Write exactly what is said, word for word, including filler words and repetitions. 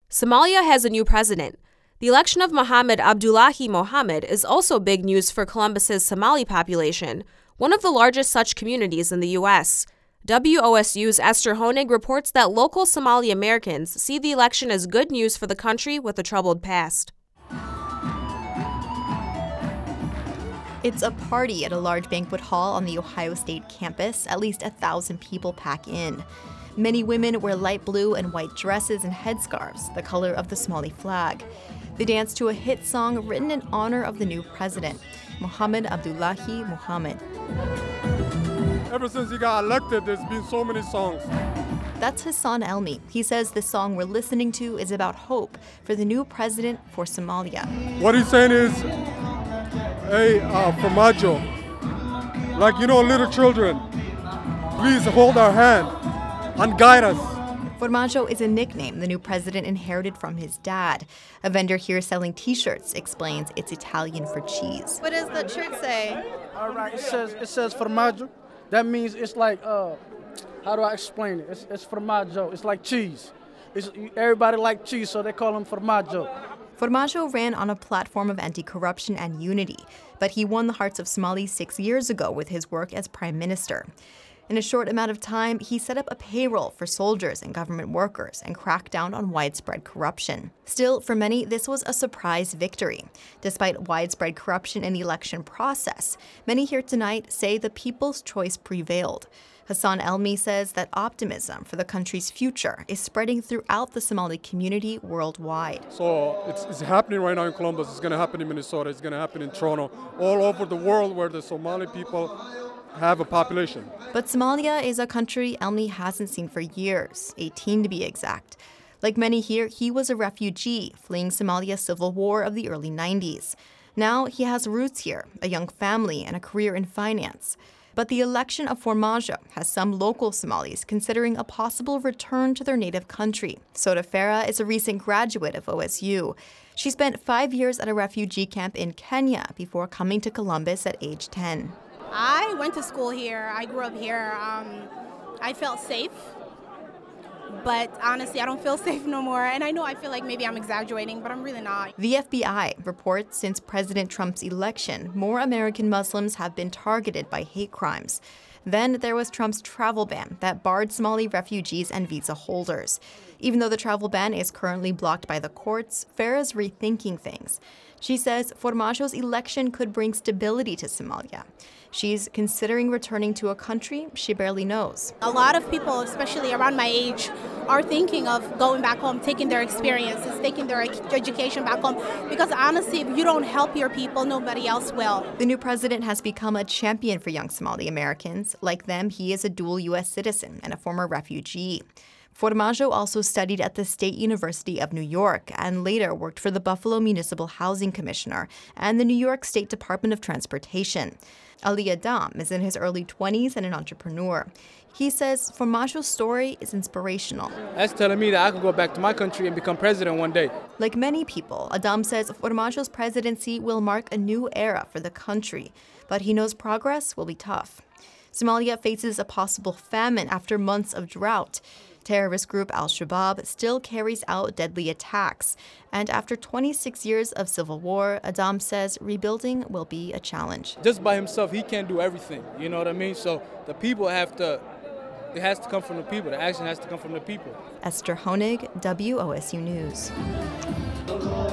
Somalia has a new president. The election of Mohamed Abdullahi Mohamed is also big news for Columbus's Somali population, one of the largest such communities in the U S. W O S U's Esther Honig reports that local Somali Americans see the election as good news for the country with a troubled past. It's a party at a large banquet hall on the Ohio State campus. At least a thousand people pack in. Many women wear light blue and white dresses and headscarves, the color of the Somali flag. They dance to a hit song written in honor of the new president, Mohamed Abdullahi Mohamed. Ever since he got elected, there's been so many songs. That's Hassan Elmi. He says the song we're listening to is about hope for the new president for Somalia. What he's saying is, hey, uh, Formaggio, like, you know, little children, please hold our hand and guide us. Formaggio is a nickname the new president inherited from his dad. A vendor here selling T-shirts explains it's Italian for cheese. What does the shirt say? All right, it says it says formaggio. That means it's like, uh, how do I explain it? It's, it's formaggio. It's like cheese. It's, everybody like cheese, so they call him formaggio. Formaggio ran on a platform of anti-corruption and unity, but he won the hearts of Somalis six years ago with his work as prime minister. In a short amount of time, he set up a payroll for soldiers and government workers and cracked down on widespread corruption. Still, for many, this was a surprise victory. Despite widespread corruption in the election process, many here tonight say the people's choice prevailed. Hassan Elmi says that optimism for the country's future is spreading throughout the Somali community worldwide. So it's, it's happening right now in Columbus. It's going to happen in Minnesota. It's going to happen in Toronto. All over the world where the Somali people have a population. But Somalia is a country Elmi hasn't seen for years, eighteen to be exact. Like many here, he was a refugee fleeing Somalia's civil war of the early nineties. Now he has roots here, a young family, and a career in finance. But the election of Formaggio has some local Somalis considering a possible return to their native country. Soda Farah is a recent graduate of O S U. She spent five years at a refugee camp in Kenya before coming to Columbus at age ten. I went to school here. I grew up here. Um, I felt safe. But honestly, I don't feel safe no more. And I know I feel like maybe I'm exaggerating, but I'm really not. The F B I reports since President Trump's election, more American Muslims have been targeted by hate crimes. Then there was Trump's travel ban that barred Somali refugees and visa holders. Even though the travel ban is currently blocked by the courts, Farah's rethinking things. She says Formaggio's election could bring stability to Somalia. She's considering returning to a country she barely knows. A lot of people, especially around my age, are thinking of going back home, taking their experiences, taking their education back home. Because honestly, if you don't help your people, nobody else will. The new president has become a champion for young Somali Americans. Like them, he is a dual U S citizen and a former refugee. Formaggio also studied at the State University of New York and later worked for the Buffalo Municipal Housing Commissioner and the New York State Department of Transportation. Ali Adam is in his early twenties and an entrepreneur. He says Formaggio's story is inspirational. That's telling me that I could go back to my country and become president one day. Like many people, Adam says Formaggio's presidency will mark a new era for the country, but he knows progress will be tough. Somalia faces a possible famine after months of drought. Terrorist group Al-Shabaab still carries out deadly attacks. And after twenty-six years of civil war, Adam says rebuilding will be a challenge. Just by himself, he can't do everything. You know what I mean? So the people have to, it has to come from the people. The action has to come from the people. Esther Honig, W O S U News.